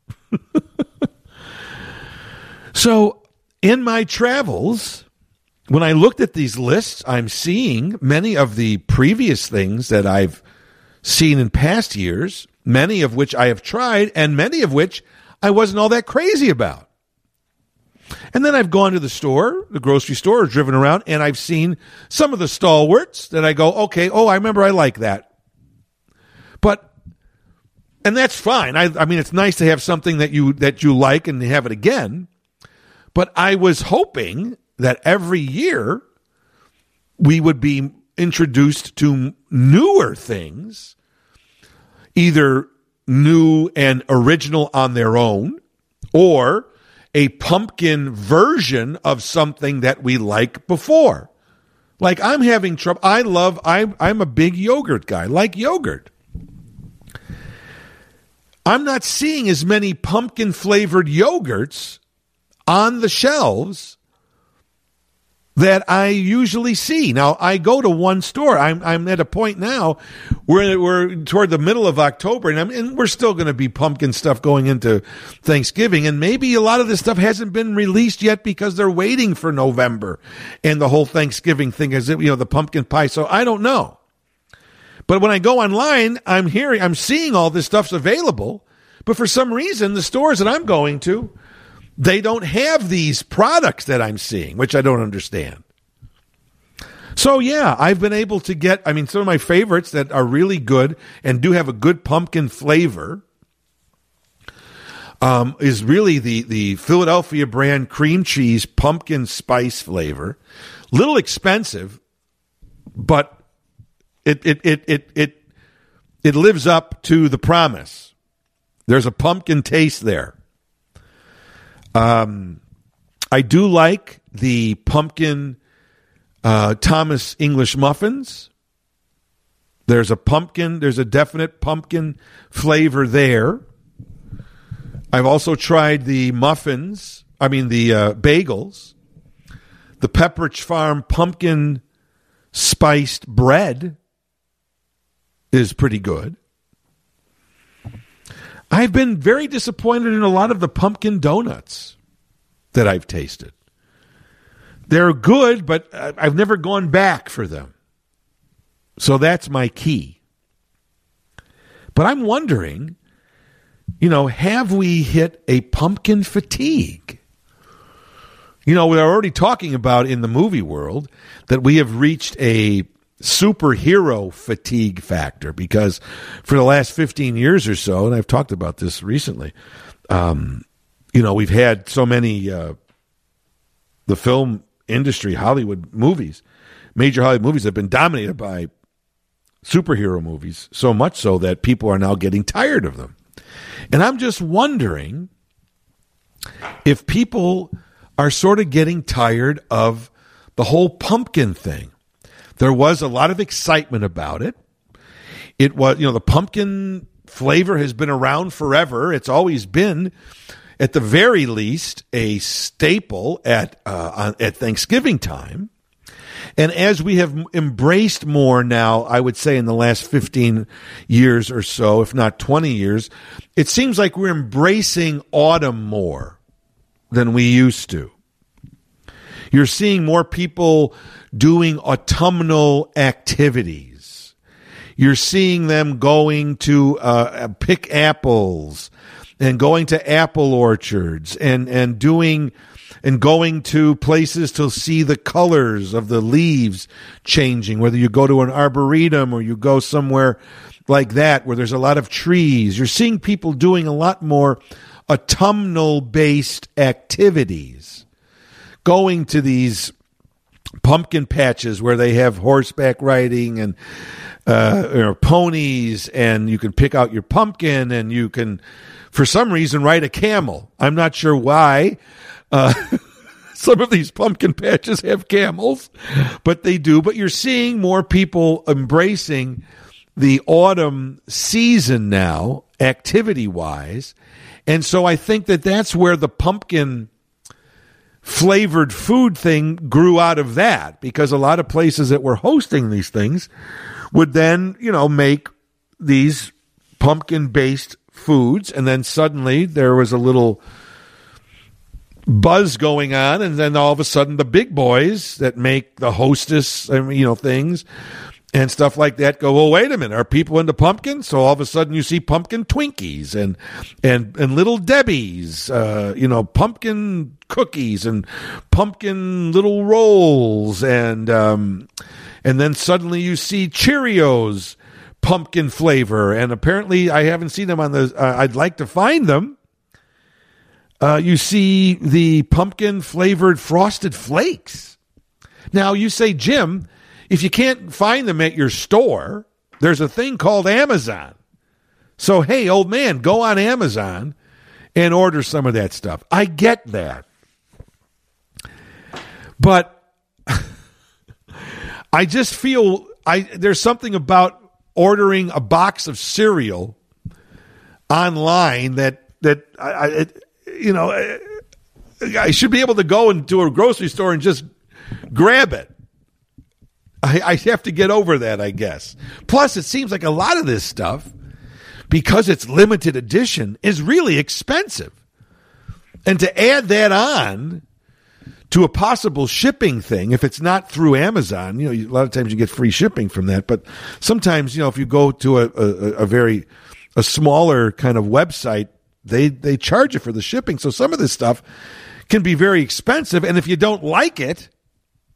Speaker 2: So in my travels, when I looked at these lists, I'm seeing many of the previous things that I've seen in past years, many of which I have tried, and many of which I wasn't all that crazy about. And then I've gone to the store, the grocery store, or driven around, and I've seen some of the stalwarts that I go, okay, oh, I remember I like that. But, and that's fine. I, I mean, it's nice to have something that you that you like and have it again. But I was hoping that every year we would be introduced to newer things, either new and original on their own, or a pumpkin version of something that we like before. Like I'm having trouble. I love, I'm, I'm a big yogurt guy, I like yogurt. I'm not seeing as many pumpkin flavored yogurts on the shelves that I usually see. Now, I go to one store. I'm I'm at a point now where we're toward the middle of October, and, I'm, and we're still going to be pumpkin stuff going into Thanksgiving. And maybe a lot of this stuff hasn't been released yet because they're waiting for November and the whole Thanksgiving thing is, you know, the pumpkin pie. So I don't know. But when I go online, I'm hearing, I'm seeing all this stuff's available. But for some reason, the stores that I'm going to, they don't have these products that I'm seeing, which I don't understand. So, yeah, I've been able to get, I mean, some of my favorites that are really good and do have a good pumpkin flavor um, is really the, the Philadelphia brand cream cheese pumpkin spice flavor. Little expensive, but it it it it it, it lives up to the promise. There's a pumpkin taste there. Um, I do like the pumpkin uh, Thomas English muffins. There's a pumpkin. There's a definite pumpkin flavor there. I've also tried the muffins. I mean the uh, bagels. The Pepperidge Farm pumpkin spiced bread is pretty good. I've been very disappointed in a lot of the pumpkin donuts that I've tasted. They're good, but I've never gone back for them. So that's my key. But I'm wondering, you know, have we hit a pumpkin fatigue? You know, we're already talking about in the movie world that we have reached a superhero fatigue factor because for the last fifteen years or so, and I've talked about this recently, um, you know, we've had so many, uh, the film industry, Hollywood movies, major Hollywood movies have been dominated by superhero movies, so much so that people are now getting tired of them. And I'm just wondering if people are sort of getting tired of the whole pumpkin thing. There was a lot of excitement about it. It was, you know, the pumpkin flavor has been around forever. It's always been, at the very least, a staple at uh, at Thanksgiving time. And as we have embraced more now, I would say in the last fifteen years or so, if not twenty years, it seems like we're embracing autumn more than we used to. You're seeing more people doing autumnal activities. You're seeing them going to uh, pick apples and going to apple orchards and, and doing and going to places to see the colors of the leaves changing, whether you go to an arboretum or you go somewhere like that where there's a lot of trees. You're seeing people doing a lot more autumnal-based activities, going to these pumpkin patches where they have horseback riding and uh, you know, ponies, and you can pick out your pumpkin, and you can, for some reason, ride a camel. I'm not sure why. Uh, some of these pumpkin patches have camels, but they do. But you're seeing more people embracing the autumn season now, activity-wise. And so I think that that's where the pumpkin flavored food thing grew out of that, because a lot of places that were hosting these things would then, you know, make these pumpkin-based foods, and then suddenly there was a little buzz going on, and then all of a sudden the big boys that make the Hostess, you know, things and stuff like that go, well, wait a minute, are people into pumpkin? So all of a sudden you see pumpkin Twinkies and and and Little Debbie's, uh, you know, pumpkin cookies and pumpkin little rolls, and um, and then suddenly you see Cheerios pumpkin flavor, and apparently I haven't seen them on the. Uh, I'd like to find them. Uh, you see the pumpkin flavored Frosted Flakes. Now you say, Jim, if you can't find them at your store, there's a thing called Amazon. So, hey, old man, go on Amazon and order some of that stuff. I get that. But I just feel I there's something about ordering a box of cereal online that, that I, I it, you know, I, I should be able to go into a grocery store and just grab it. I, I have to get over that, I guess. Plus, it seems like a lot of this stuff, because it's limited edition, is really expensive. And to add that on to a possible shipping thing, if it's not through Amazon, you know, a lot of times you get free shipping from that. But sometimes, you know, if you go to a, a, a very a smaller kind of website, they they charge you for the shipping. So some of this stuff can be very expensive. And if you don't like it,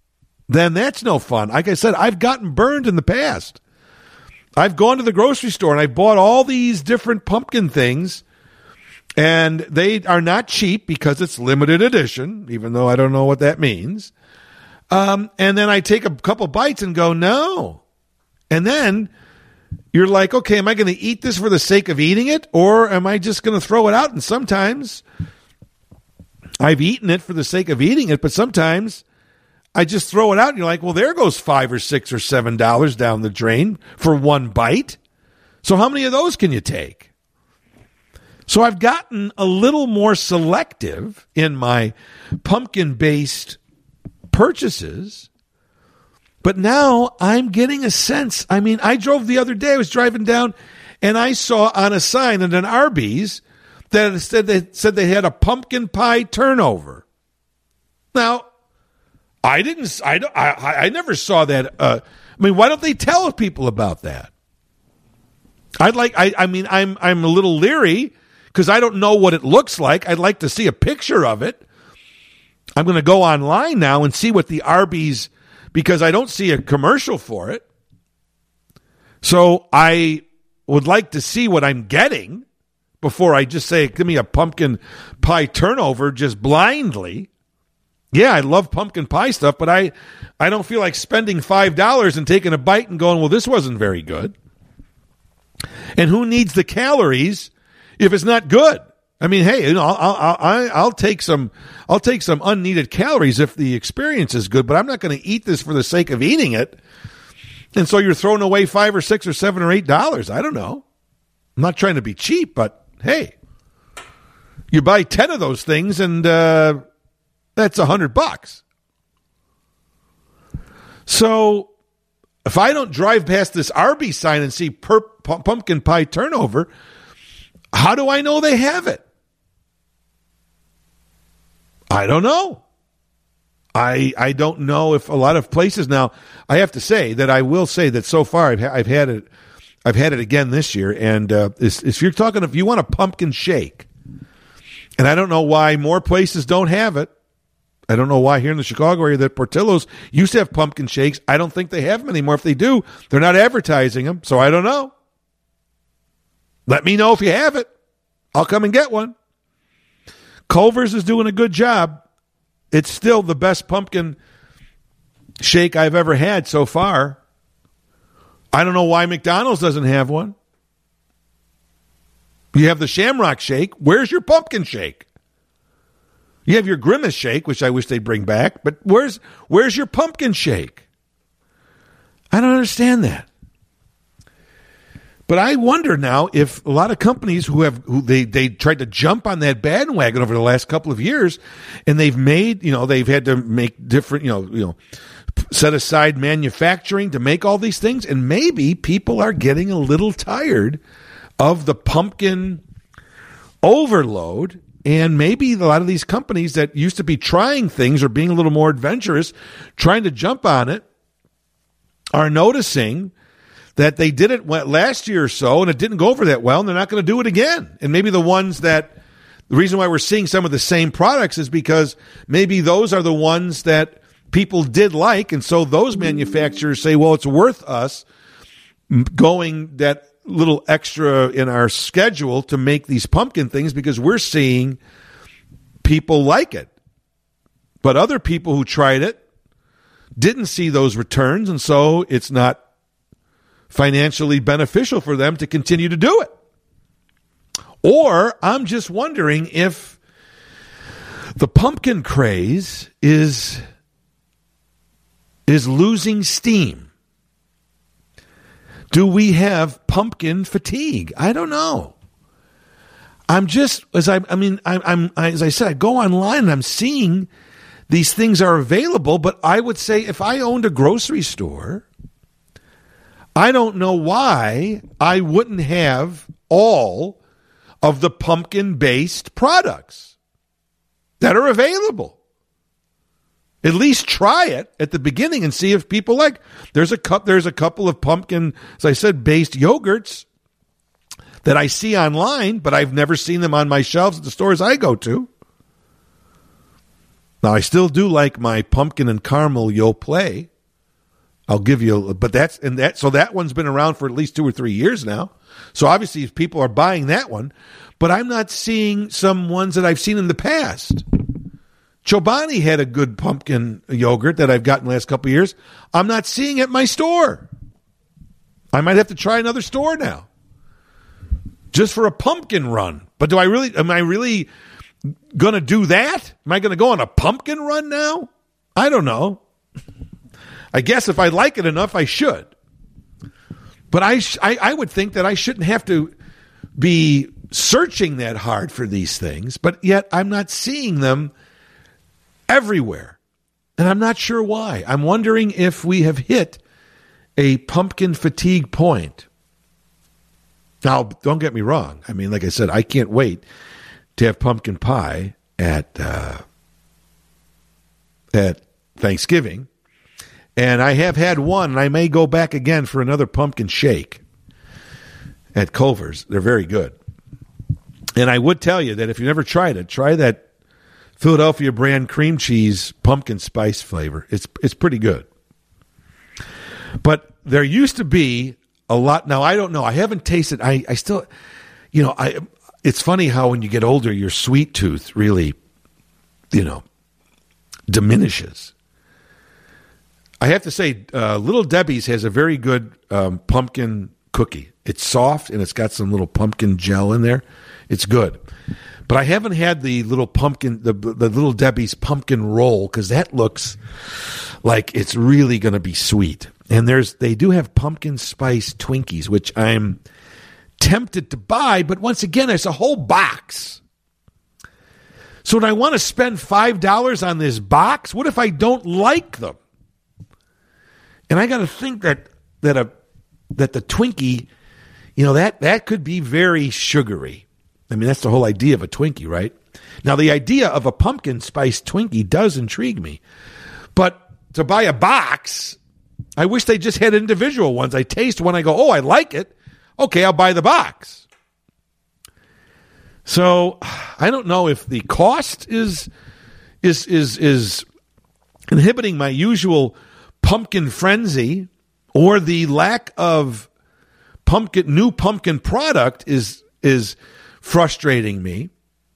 Speaker 2: then that's no fun. Like I said, I've gotten burned in the past. I've gone to the grocery store and I've bought all these different pumpkin things, and they are not cheap because it's limited edition, even though I don't know what that means. Um, and then I take a couple bites and go, no. And then you're like, okay, am I going to eat this for the sake of eating it, or am I just going to throw it out? And sometimes I've eaten it for the sake of eating it, but sometimes I just throw it out, and you're like, well, there goes five or six or seven dollars down the drain for one bite. So how many of those can you take? So I've gotten a little more selective in my pumpkin-based purchases, but now I'm getting a sense. I mean, I drove the other day, I was driving down, and I saw on a sign at an Arby's that said they, said they had a pumpkin pie turnover. Now, I didn't. I, I I never saw that. Uh, I mean, why don't they tell people about that? I'd like. I I mean, I'm I'm a little leery because I don't know what it looks like. I'd like to see a picture of it. I'm going to go online now and see what the Arby's, because I don't see a commercial for it. So I would like to see what I'm getting before I just say, give me a pumpkin pie turnover just blindly. Yeah, I love pumpkin pie stuff, but I, I don't feel like spending five dollars and taking a bite and going, well, this wasn't very good. And who needs the calories if it's not good? I mean, hey, you know, I'll, I'll, I'll, I'll take some, I'll take some unneeded calories if the experience is good, but I'm not going to eat this for the sake of eating it. And so you're throwing away five or six or seven or eight dollars. I don't know. I'm not trying to be cheap, but hey, you buy ten of those things and, uh, that's a hundred bucks. So if I don't drive past this Arby's sign and see per- pumpkin pie turnover, how do I know they have it? I don't know. I I don't know if a lot of places now. I have to say that I will say that so far I've ha- I've had it I've had it again this year, and uh, if you're talking if you want a pumpkin shake, and I don't know why more places don't have it. I don't know why here in the Chicago area that Portillo's used to have pumpkin shakes. I don't think they have them anymore. If they do, they're not advertising them, so I don't know. Let me know if you have it. I'll come and get one. Culver's is doing a good job. It's still the best pumpkin shake I've ever had so far. I don't know why McDonald's doesn't have one. You have the Shamrock Shake. Where's your pumpkin shake? You have your Grimace Shake, which I wish they'd bring back, but where's where's your pumpkin shake? I don't understand that. But I wonder now if a lot of companies who have who they they tried to jump on that bandwagon over the last couple of years, and they've made, you know, they've had to make different, you know, you know, set aside manufacturing to make all these things, and maybe people are getting a little tired of the pumpkin overload. And maybe a lot of these companies that used to be trying things or being a little more adventurous, trying to jump on it, are noticing that they did it last year or so and it didn't go over that well, and they're not going to do it again. And maybe the ones that, the reason why we're seeing some of the same products is because maybe those are the ones that people did like, and so those manufacturers say, well, it's worth us going that little extra in our schedule to make these pumpkin things because we're seeing people like it. But other people who tried it didn't see those returns, and so it's not financially beneficial for them to continue to do it. Or I'm just wondering if the pumpkin craze is is losing steam. Do we have pumpkin fatigue? I don't know. I'm just, as I, I mean, I, I'm, I, as I said, I go online and I'm seeing these things are available, but I would say if I owned a grocery store, I don't know why I wouldn't have all of the pumpkin-based products that are available. At least try it at the beginning and see if people like. There's a cup. There's a couple of pumpkin, as I said, based yogurts that I see online, but I've never seen them on my shelves at the stores I go to. Now, I still do like my pumpkin and caramel Yoplait. I'll give you, but that's, and that, so that one's been around for at least two or three years now. So obviously people are buying that one, but I'm not seeing some ones that I've seen in the past. Chobani had a good pumpkin yogurt that I've gotten the last couple of years. I'm not seeing it at my store. I might have to try another store now just for a pumpkin run. But do I really, am I really going to do that? Am I going to go on a pumpkin run now? I don't know. I guess if I like it enough, I should. But I, sh- I I would think that I shouldn't have to be searching that hard for these things, but yet I'm not seeing them everywhere. And I'm not sure why. I'm wondering if we have hit a pumpkin fatigue point. Now, don't get me wrong. I mean, like I said, I can't wait to have pumpkin pie at uh, at Thanksgiving. And I have had one, and I may go back again for another pumpkin shake at Culver's. They're very good. And I would tell you that if you never tried it, try that Philadelphia brand cream cheese pumpkin spice flavor. It's it's pretty good. But there used to be a lot. Now, I don't know. I haven't tasted. I, I still, you know, I. It's funny how when you get older, your sweet tooth really, you know, diminishes. I have to say, uh, Little Debbie's has a very good um, pumpkin cookie. It's soft, and it's got some little pumpkin gel in there. It's good. But I haven't had the little pumpkin, the, the Little Debbie's pumpkin roll, because that looks like it's really going to be sweet. And there's they do have pumpkin spice Twinkies, which I'm tempted to buy, but once again, it's a whole box. So when I want to spend five dollars on this box, what if I don't like them? And I got to think that that a that the Twinkie, you know, that that could be very sugary. I mean, that's the whole idea of a Twinkie, right? Now, the idea of a pumpkin spice Twinkie does intrigue me. But to buy a box, I wish they just had individual ones. I taste one, I go, oh, I like it. Okay, I'll buy the box. So I don't know if the cost is is is is inhibiting my usual pumpkin frenzy, or the lack of pumpkin new pumpkin product is is frustrating me,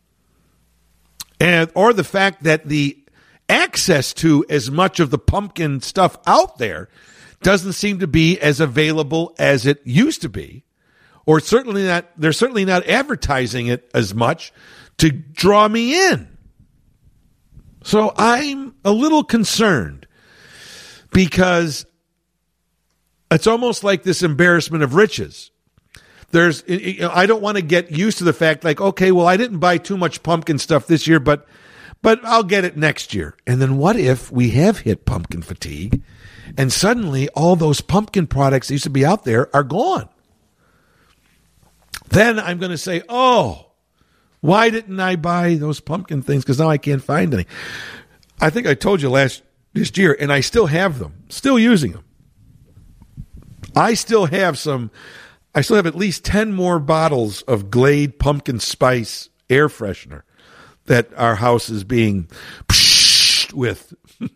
Speaker 2: and or the fact that the access to as much of the pumpkin stuff out there doesn't seem to be as available as it used to be, or certainly not. They're certainly not advertising it as much to draw me in. So I'm a little concerned, because it's almost like this embarrassment of riches. There's, you know, I don't want to get used to the fact, like, okay, well, I didn't buy too much pumpkin stuff this year, but but I'll get it next year. And then what if we have hit pumpkin fatigue, and suddenly all those pumpkin products that used to be out there are gone? Then I'm going to say, oh, why didn't I buy those pumpkin things? Because now I can't find any. I think I told you last this year, and I still have them, still using them. I still have some, I still have at least ten more bottles of Glade pumpkin spice air freshener that our house is being psh with.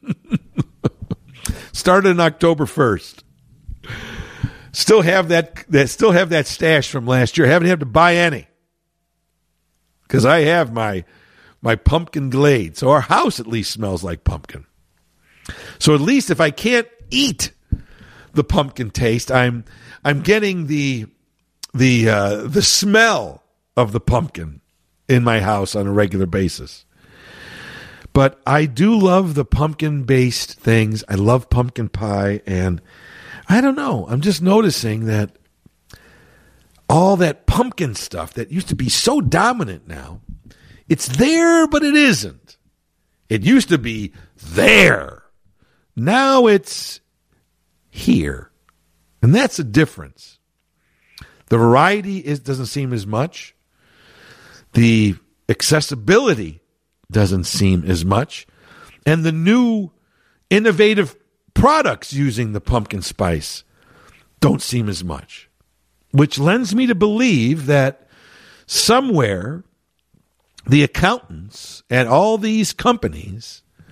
Speaker 2: Started on October first. Still have that, that, still have that stash from last year. Haven't had to buy any, because I have my, my pumpkin Glade. So our house at least smells like pumpkin. So at least if I can't eat the pumpkin taste, I'm I'm getting the the uh, the smell of the pumpkin in my house on a regular basis. But I do love the pumpkin-based things. I love pumpkin pie, and I don't know. I'm just noticing that all that pumpkin stuff that used to be so dominant now, it's there, but it isn't. It used to be there. Now it's here. And that's a difference. The variety is doesn't seem as much. The accessibility doesn't seem as much. And the new innovative products using the pumpkin spice don't seem as much. Which lends me to believe that somewhere the accountants at all these companies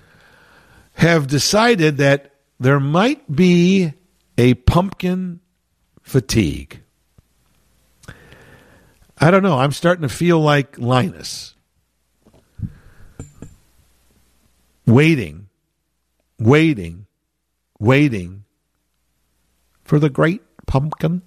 Speaker 2: have decided that there might be a pumpkin fatigue. I don't know. I'm starting to feel like Linus. Waiting, waiting, waiting for the great pumpkin.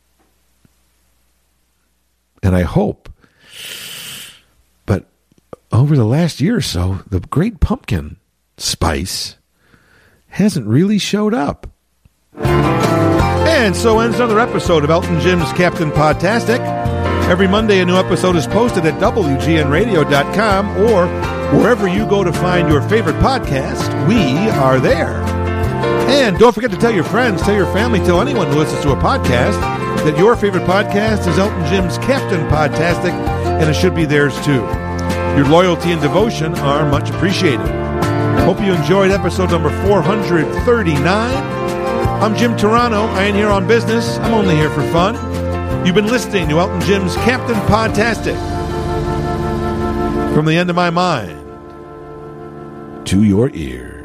Speaker 2: And I hope, but over the last year or so, the great pumpkin spice hasn't really showed up. And so ends another episode of Elton Jim's Captain Podtastic. Every Monday, a new episode is posted at W G N radio dot com or wherever you go to find your favorite podcast. We are there. And don't forget to tell your friends, tell your family, tell anyone who listens to a podcast that your favorite podcast is Elton Jim's Captain Podtastic, and it should be theirs too. Your loyalty and devotion are much appreciated. Hope you enjoyed episode number four thirty-nine. I'm Jim Turano. I ain't here on business. I'm only here for fun. You've been listening to Elton Jim's Captain Podtastic. From the end of my mind to your ears.